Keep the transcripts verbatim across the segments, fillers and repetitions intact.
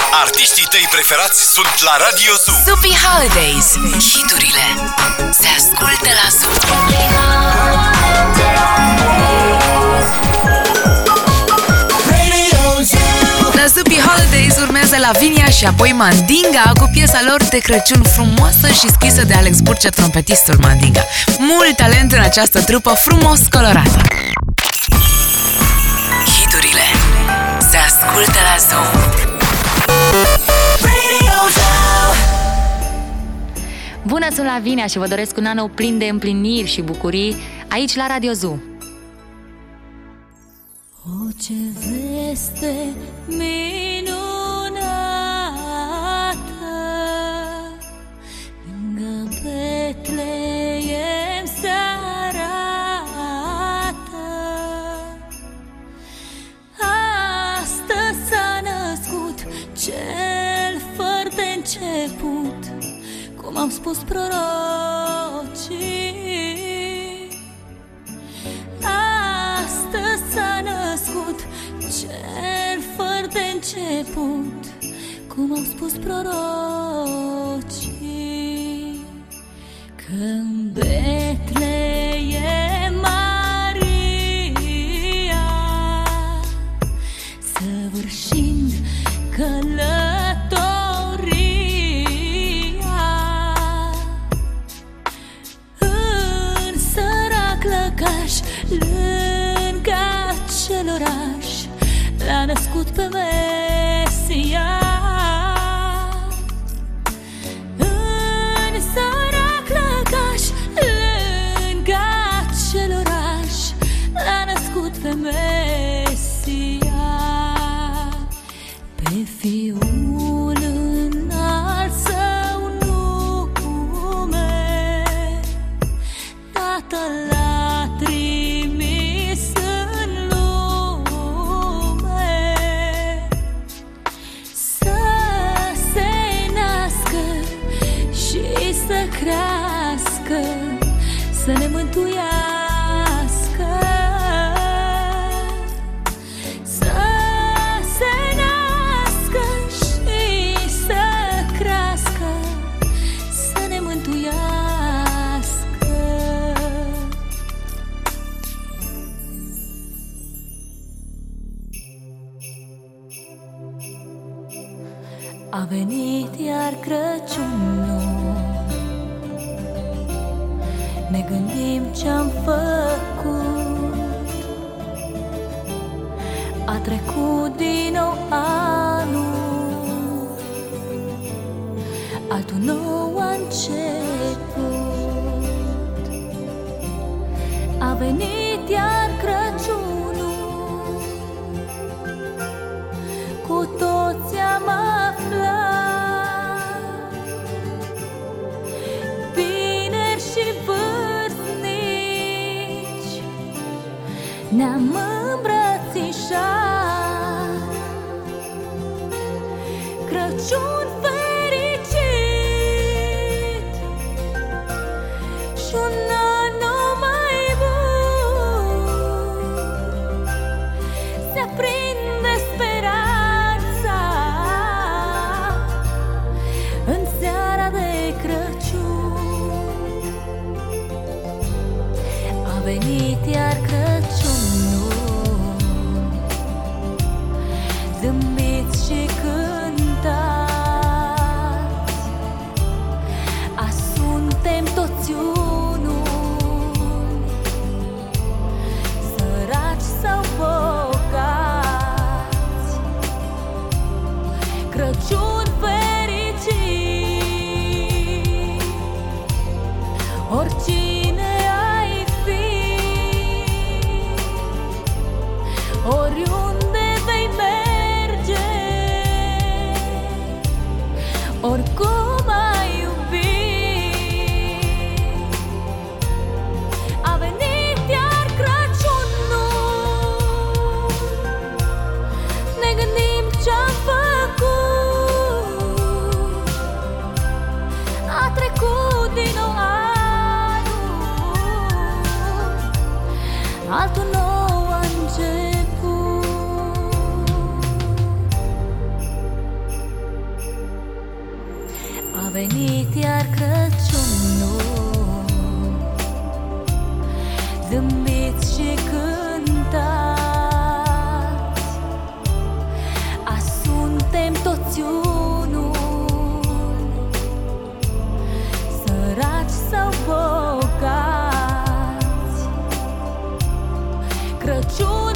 Artiștii tăi preferați sunt la Radio Zoo. Zupi Holidays. Hiturile se ascultă la Zoo. La Zupi Holidays urmează Lavinia și apoi Mandinga cu piesa lor de Crăciun frumoasă și scrisă de Alex Burcea, trompetistul Mandinga. Mult talent în această trupă frumos colorată. Hiturile se ascultă la Zoo. Bună, sunt Lavinia și vă doresc un an nou plin de împliniri și bucurii aici la Radio Zoo. O, ce veste minunată, lângă Betleem se arată. Astăzi s-a născut cel fără de început, cum au spus prorocii. Astăzi s-a născut cel fără de început, cum au spus prorocii. Că-n Betleem Maria, săvârșind călătoria, în sărac lăcaș, lângă acel oraș, l-a născut pe Mesia. În sărac lăcaș, lângă acel oraș, l-a născut pe Mesia. Pe Fiul înalt său nume, Tatăl l-a trimis în lume, să se nască și să crească, să ne mântuiască. Să se nască și să crească, să ne mântuiască. A venit iar Crăciunul, ne gândim ce-am făcut. A trecut din nou anul, altul nou a început. A venit iar Crăciunul, cu toți am aflat, tineri și vârstnici, ne-am îmbrățișat. Crăciun fericit și un an nou mai bun, se aprinde speranța în seara de Crăciun. A venit iar Crăciunul, zâmbiți și cântați, a suntem toți unul, săraci sau bogați. Crăciun fericit, oricine ai fi, oriunde vei merge, oricum ai iubi. A venit iar Crăciunul, ne gândim ce-am făcut. A trecut din nou anul, altul nou a început. venit iar Crăciunul, zâmbiți și cântați, azi suntem toți unul, săraci sau bogați, Crăciun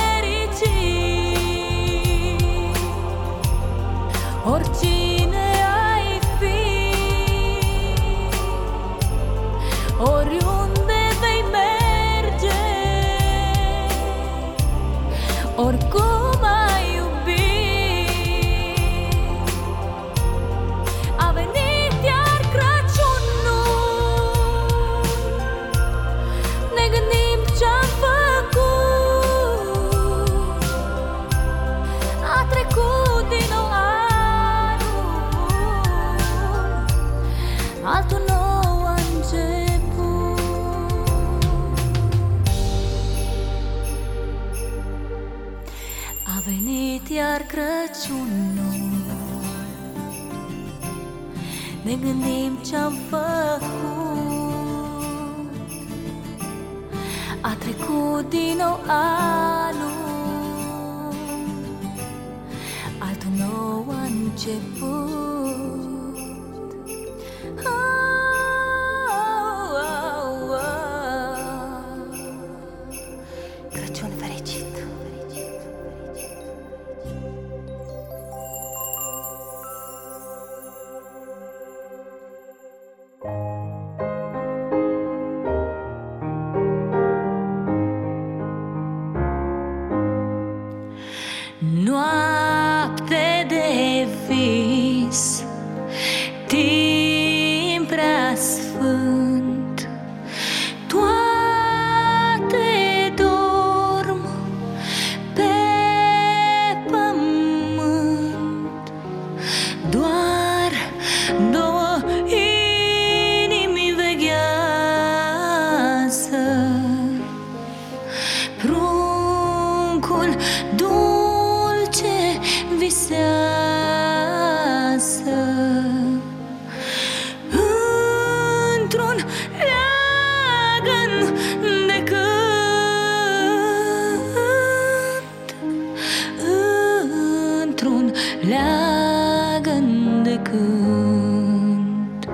fericit, oricine ai fi, oriunde vei merge, oricum ai iubi, a venit iar Crăciunul, ne gândim ce-am făcut, a trecut din nou anul, altul nou a început. A venit iar Crăciunul, ne gândim ce-am făcut, a trecut din nou anul, altul nou a început. Oh, oh, oh. Crăciun fericit. Noapte de vis, timp prea sfânt, toate dorm pe pământ, doar două inimi veghează, pruncul dulce visează într-un leagăn de cânt, într-un leagăn de cânt.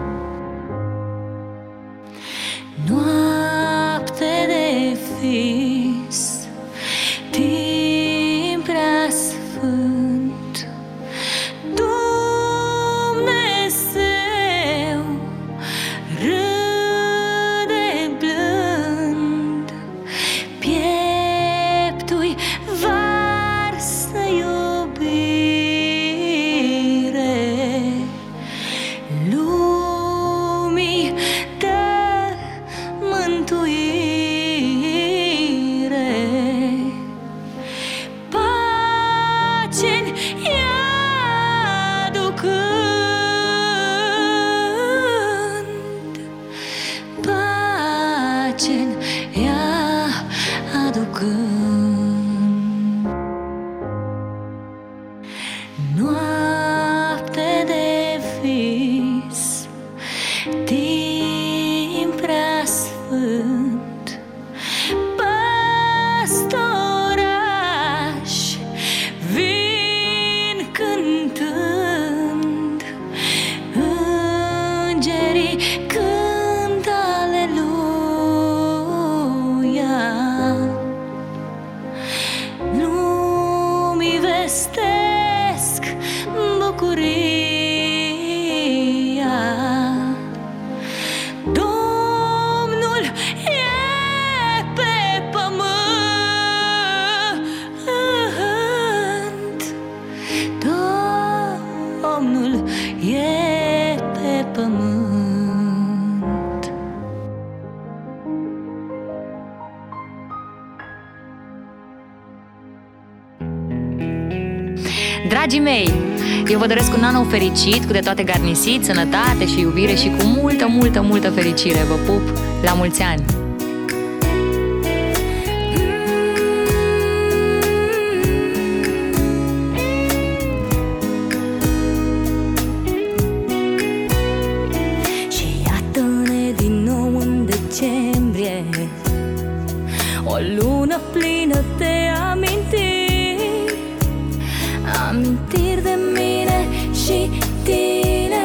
Noapte de vis, timp prea sfânt, Dumnezeu râde blând, pieptui varsă iubire, lumii dă mântuire, pace-n aducând, pace-n aducând. Noapte de vis, timp prea sfânt, păstorași vin cântând, îngerii cântă aleluia, lumii vestesc bucuria, Domnul e pe pământ, Domnul e pe pământ. Dragii mei, eu vă doresc un an nou fericit, cu de toate garnisit, sănătate și iubire și cu multă, multă, multă fericire. Vă pup, la mulți ani! o lună plină de amintiri, amintiri de mine și tine,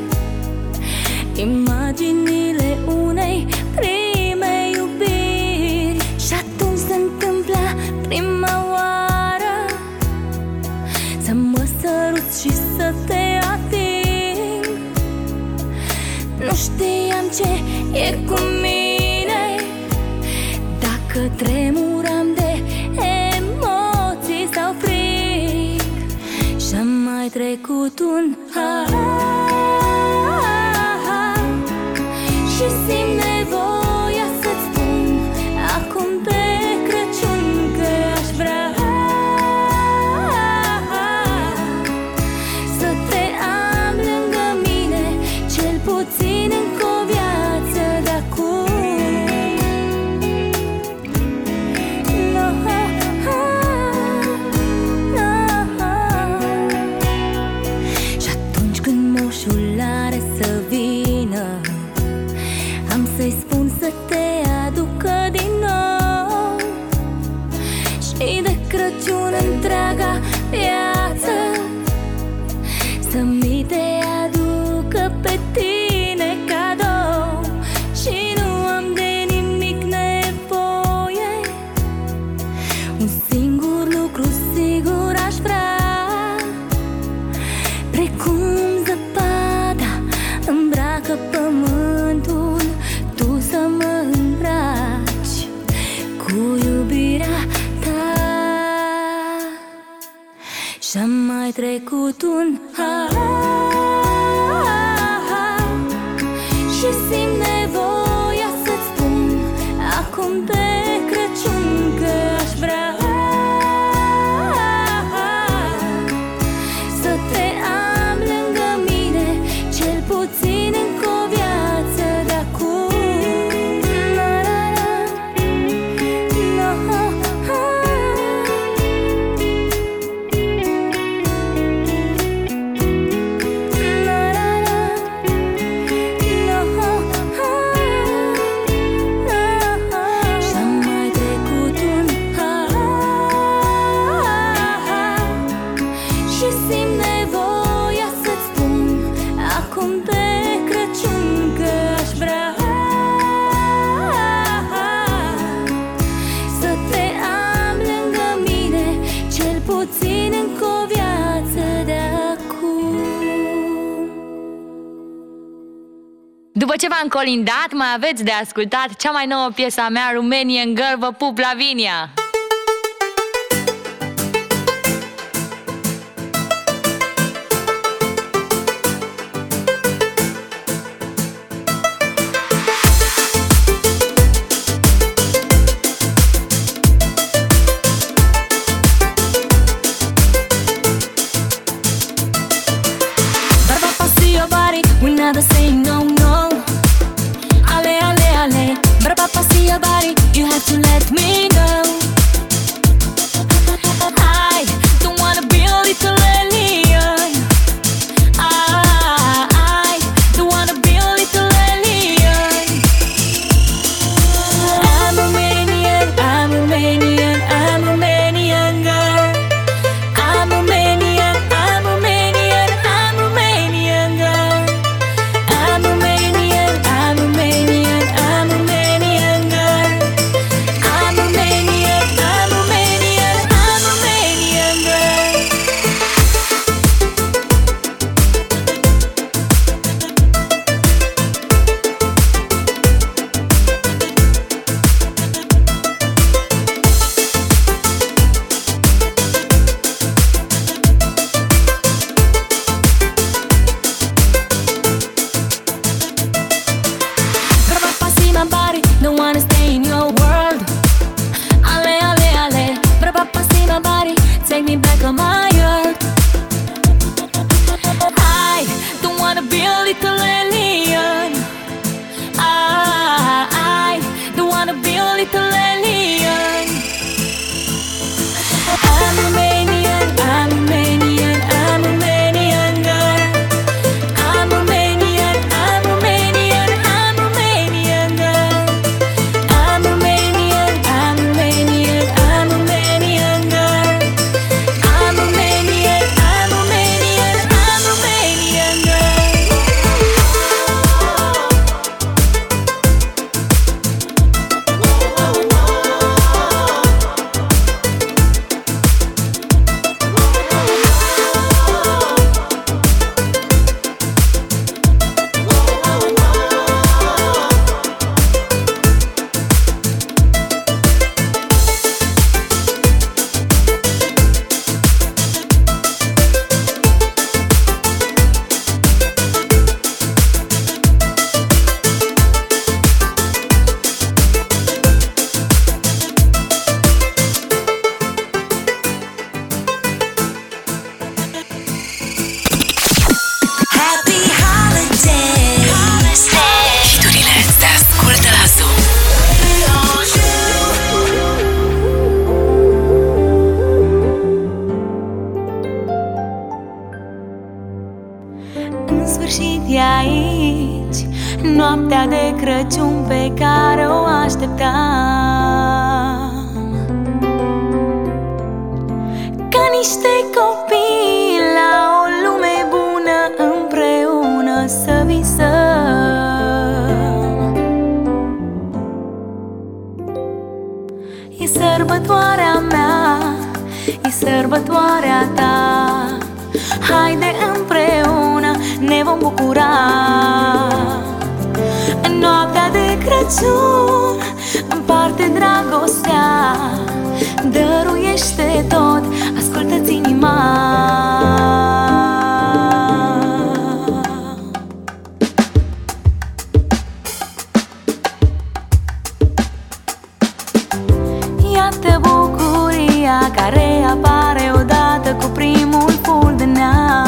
imaginile unei prime iubiri. Și atunci se întâmpla prima oară să mă săruți și să te ating. Nu știam ce e cu mine, dacă tremuram de emoții sau fric. Și-a mai trecut un an și simt nevoia să-ți spun acum pe Crăciun că aș vrea să te am lângă mine, cel puțin încă o viață de acum. No, no. Și atunci când moșul are să vină, am să-i spun să te aducă din nou și de Crăciun întreaga viață să mi te aducă pe tine cadou. Și nu am de nimic nevoie, un singur lucru sigur aș vrea, precum zăpada îmbracă pământul, tu să mă îmbraci cu iubirea ta. Și-a mai trecut un an și simt nevoia să-ți spun acum pe Crăciun că aș vrea să te am lângă mine, cel puțin încă o viață de acum. Na, na, na. No, și-a mai trecut un an și simt nevoia să-ți spun acum pe Crăciun că aș vrea să te am lângă mine, cel puțin încă o viață de acum. După ce v-am colindat, mai aveți de ascultat cea mai nouă piesă a mea, Romanian Girl, vă pup, Lavinia! Barba passi your body, we never say no, no. Ale, ale, ale. Barba passi your body, you have to let me know. Crăciun pe care o așteptam, ca niște copii la o lume bună, împreună să visăm. E sărbătoarea mea, e sărbătoarea ta, haide împreună ne vom bucura. În noaptea de Crăciun împarte dragostea, dăruiește tot, ascultă-ți inima. Iată bucuria care apare odată cu primul ful de neam.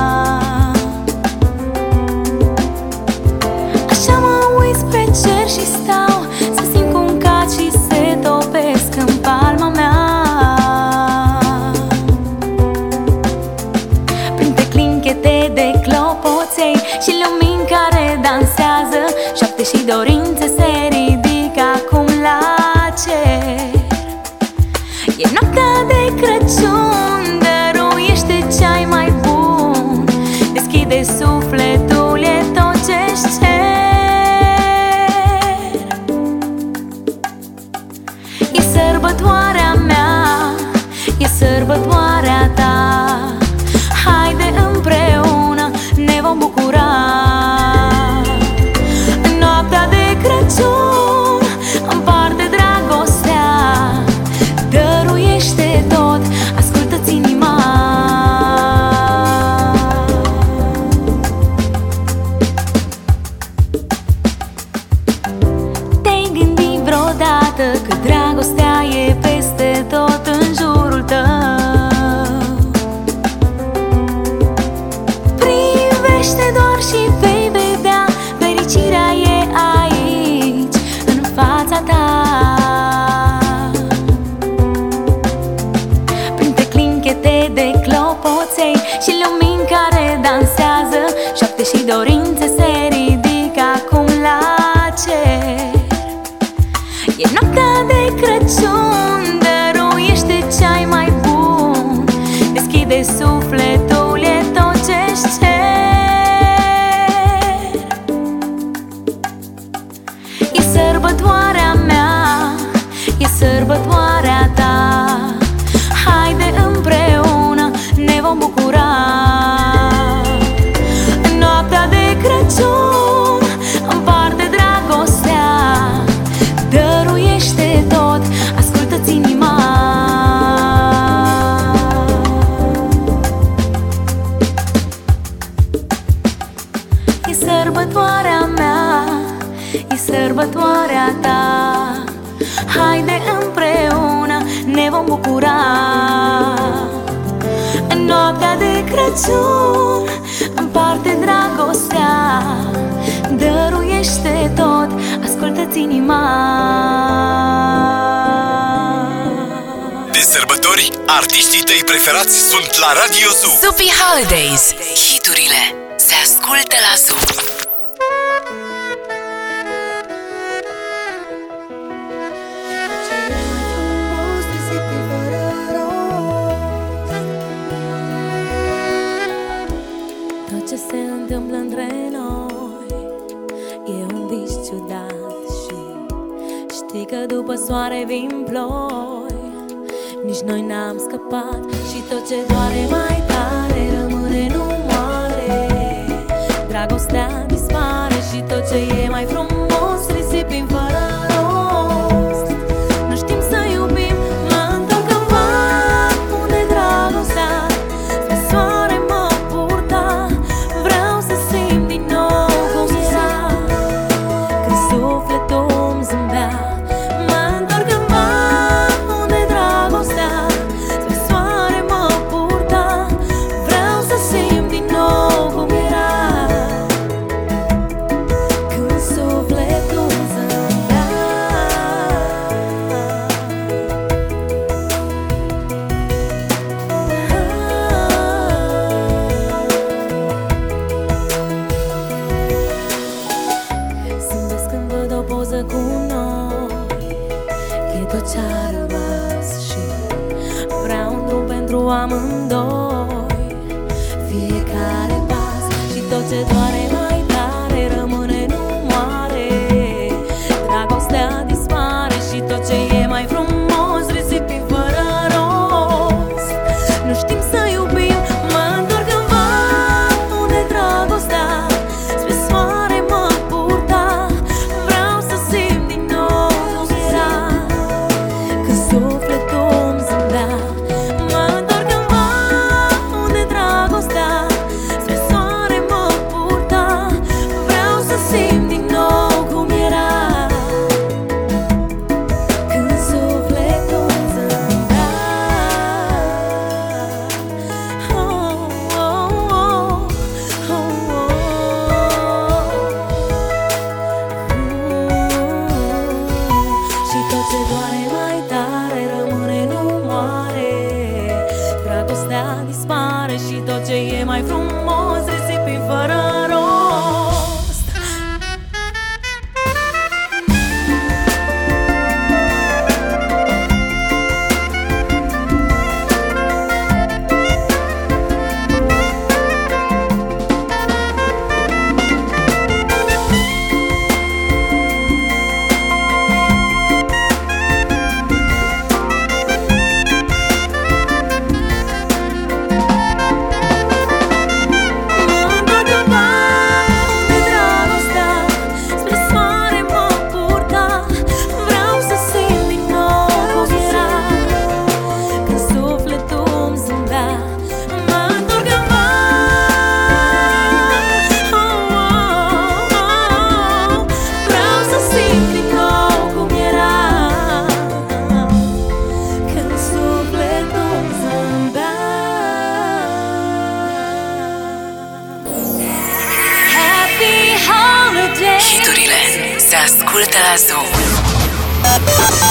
Așa mă uit spre cer și stau să simt cum cad și se topesc în palma mea. Printre clinchete de clopoței și lumini care dansează, șapte și dorințe se ridică acum la cer. E noaptea de Crăciun, dăruiește ce-ai mai bun, deschide sufletul, e tot ce-și cer. E sărbătoarea mea, e sărbătoarea ta, haide împreună ne vom bucura. În noaptea de Crăciun împarte dragostea, dăruiește tot, ascultă-ți inima. Te-ai gândit vreodată că dragostea e peste tot în jurul tău? Privește doar și vei vedea, fericirea e aici, în fața ta. De clopoței și lumini care dansează, șapte și dorințe se ridică acum la cer. E noaptea de Crăciun, dăruiește ce-ai mai bun, deschide sufletul, e tot ce-și cer. E sărbătoarea mea, e sărbătoarea ta, haide împreună ne vom bucura. În noaptea de Crăciun împarte dragostea, dăruiește tot, ascultă-ți inima. E sărbătoarea mea, e sărbătoarea ta, haide împreună ne vom bucura. În noaptea de Crăciun împarte dragostea, dăruiește tot, ascultă-ți inima. De sărbători, artiștii tăi preferați sunt la Radio Zoo. Zupi Holidays. Hiturile se ascultă la Zoo. Ce se întâmplă între noi e un vis ciudat și știi că după soare vin ploi. Nici noi n-am scăpat și tot ce doare mai tare rămâne, nu moare. Dragostea dispare și tot ce e mai frumos risipim fără rost. Nu știm să iubim, mă întorc cândva unde dragostea spre soare mă purta. Vreau să simt din nou cum era când sufletul îmi zâmbea. Mă întorc cândva unde dragostea spre soare mă purta. Vreau să simt din nou cum era când sufletul se ascultă la Zoo.